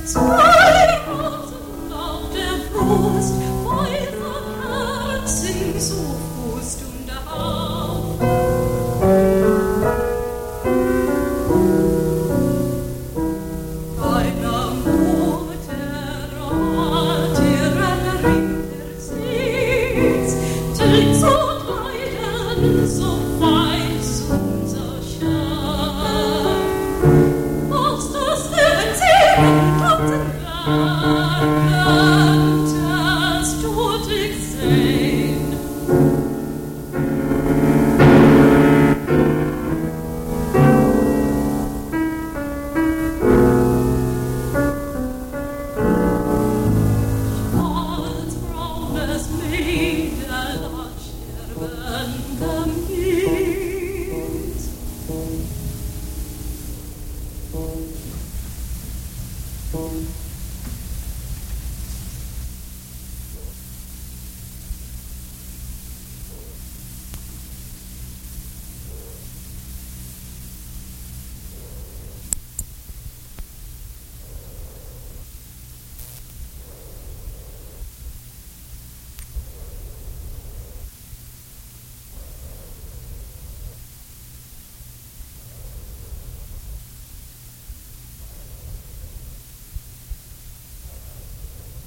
Zwei Rosen auf der Brust, weißer Herzen, so fußt und auf. Einer Mutter hat ihren Ring erzählt, till zu Leiden so weiß unser Schein. Aus das Erzählen Toten werden, das tut ich sehn. Schwarzbraunes Mädel hat Scherben gemäht.